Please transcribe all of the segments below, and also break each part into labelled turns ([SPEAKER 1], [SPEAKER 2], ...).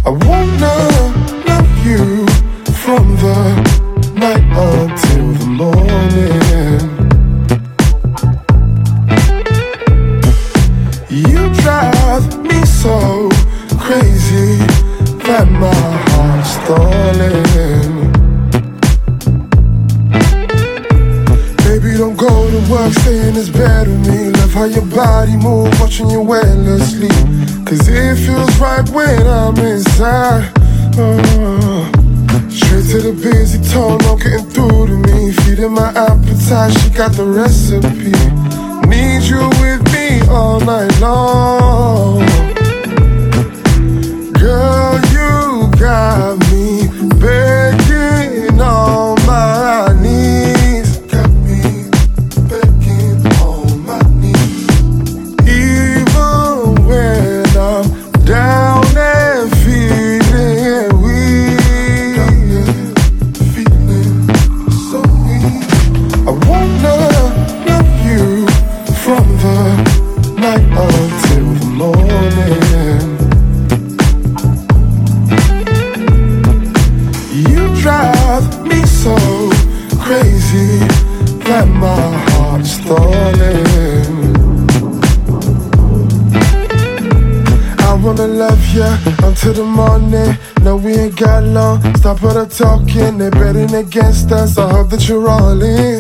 [SPEAKER 1] I wanna love you from the night until the morning. You drive me so crazy that my heart's stalling. Baby, don't go to work, stay in this bed with me. Love how your body move, watching you endlessly. Cause it feels right when I'm inside. Straight to the busy tone, no getting through to me. Feeding my appetite, she got the recipe. Need you with me all night long. Girl, you got me begging on my knees. Got me begging on my knees. Even when I'm down and feeling weak, feeling so weak. I wanna love you from the night until the morning. You drive me so crazy that my heart's stalling. I wanna love ya until the morning. No, we ain't got long. Stop all the talking, they're betting against us. I hope that you're all in.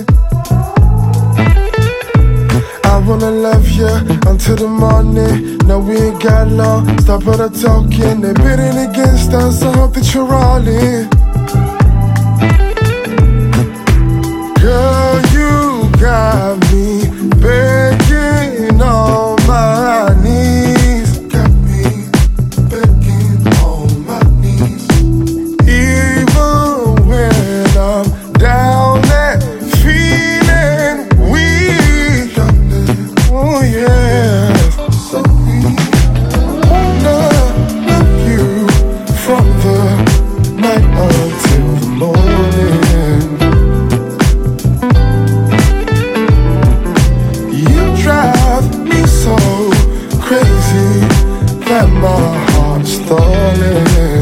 [SPEAKER 1] I wanna love ya until the morning. No, we ain't got long. Stop all the talking, they're betting against us. I hope that you're all in. Girl, you got me begging on my knees. Got me begging on my knees. Even when I'm down and feeling weak. Oh yeah, so weak. Wanna love you from the night until the morning. You drive me so crazy that my heart's stalling.